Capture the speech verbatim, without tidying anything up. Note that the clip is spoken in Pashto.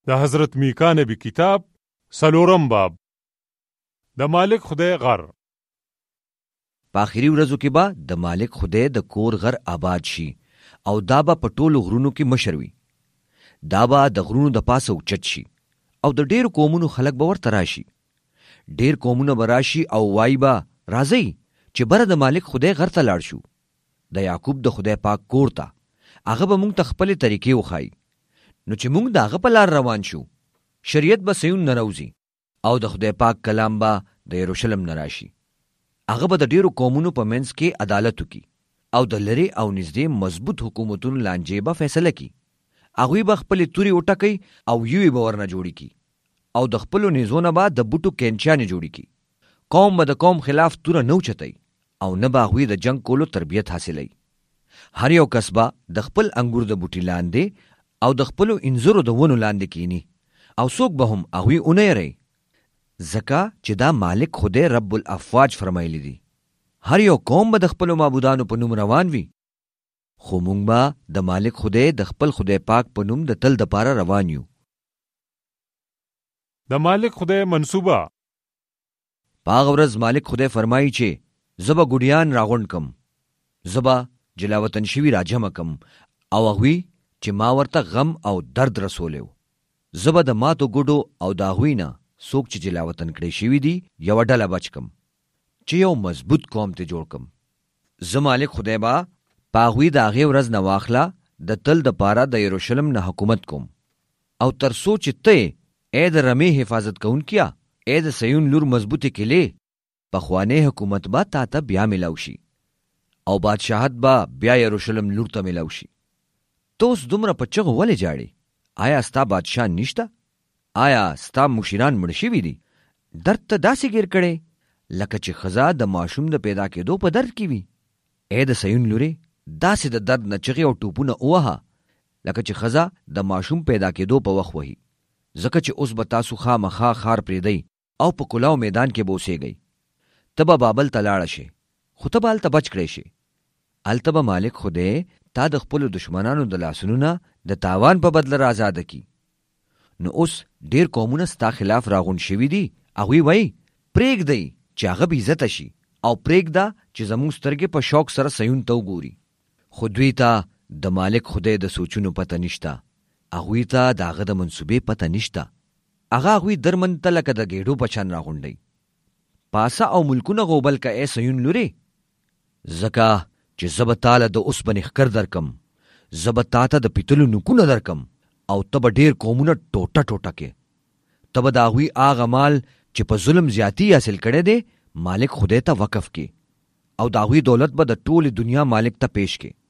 د حضرت میکا نبی کتاب څلورم باب. د مالک خدای غر. په آخري ورځو کې به د مالک خدای د کور غر آباد شي او دا به په ټولو غرونو کې مشر وي. دا به د غرونو د پاسه اوچت شي او د ډېرو قومونو خلک به ورته راشي. ډېر قومونه به راشي او وایي به راځئ چې بره د مالک خدای غر ته لاړ شو، د یعقوب د خدای پاک کور ته. هغه به موږ ته خپلې طریقې وښایي. نو چې موږ د هغه په لار روان شو، شریعت به سیون نه راوځي او د خدای پاک کلام به د یروشلم نه راشي. هغه به د ډېرو قومونو په منځ کې عدالت وکړي او د لرې او نږدې مضبوط حکومتونو لانجې به فیصله کړي. هغوی به خپلې تورې وټکوي او یوې به ورنه جوړې کړي او د خپلو نیزو نه به د بوټو کینچیانې جوړې کړي. قوم به د قوم خلاف توره نه اوچتوي او نه به هغوی د جنګ کولو تربیت حاصلوي. هر یو کس به د خپل انګور د بوټي لاندې او د خپلو انځرو د ونو لاندې کینی او څوک به هم هغوی ونه یری، ځکه چې دا مالک خدای رب الافواج فرمایلی دی. هر یو قوم به د خپلو معبودانو په نوم روان وي، خو موږ به د مالک خدای د خپل خدای پاک په نوم د تل دپاره روان یو. د مالک خدای منصوبه. په هغه ورځ مالک خدای فرمایي چې زه به ګوډیان راغونډ کم، زه به جلاوطن شوي راجمع کم او هغوی چې ما ورته غم او درد رسولی و. زه به د ماتو ګوډو او د هغوی نه څوک چې جلاوطن کړی شوي دي یوه ډله بچ کم چې یو مضبوط قوم ته جوړ کم. زه مالک خدای به په هغوی د هغې ورځ نه واخله د تل دپاره د یروشلم نه حکومت کوم. او تر څو چې ته ای د رمې حفاظت کوونکیه، ای د سیون لور مضبوطې کلې، پخوانی حکومت به تا ته بیا میلاو شي او بادشاهت به بیا یروشلم لور ته میلاو شي. تو اوس دومره په چغو ولې جاړې؟ آیا ستا بادشاه نشته؟ آیا ستا مشیران مړه شوي دي؟ درد ته داسې ګیر کړی لکه چې ښځه د ماشوم د پیدا کېدو په درد کې وي. ای د سیون لورې، داسې د درد نه چغې او ټوپونه ووهه لکه چې ښځه د ماشوم پیدا کېدو په وخت وهي، ځکه چې اوس به تاسو خامخا ښار پرېږدئ او په کلاو میدان کې به اوسېږئ. ته به بابل ته لاړه شې، خو ته به هلته بچ کړی شې. هلته به مالک خدای تا د خپلو دشمنانو د لاسونو نه د تاوان په بدله رازاده کی. نو اوس ډېر قومونه ستا خلاف راغونډ شوي دي. هغوی وایي پرېږدئ چې هغه بې عزته شي او پرېږده چې زموږ سترګې په شوق سره سیون ته وګوري. خو دوی ته د مالک خدای د سوچونو پته نشته. هغوی ته د هغه د منصوبې پته نشته. هغه هغوی درمن ته لکه د ګېډو په شان راغونډوي. پاسه او ملکونه غوبل که ای سیون لورې، ځکه چې زه به تاله د اوسپنې ښکر درکم، زه به تا ته د پیتلو نوکونه درکم او ته به ډېر قومونه ټوټه ټوټه کې. ته به د هغوی هغه مال چې په ظلم زیاتی حاصل کړی دی مالک خدای ته وقف کې او د هغوی دولت به د ټولې دنیا مالک ته پیش کې.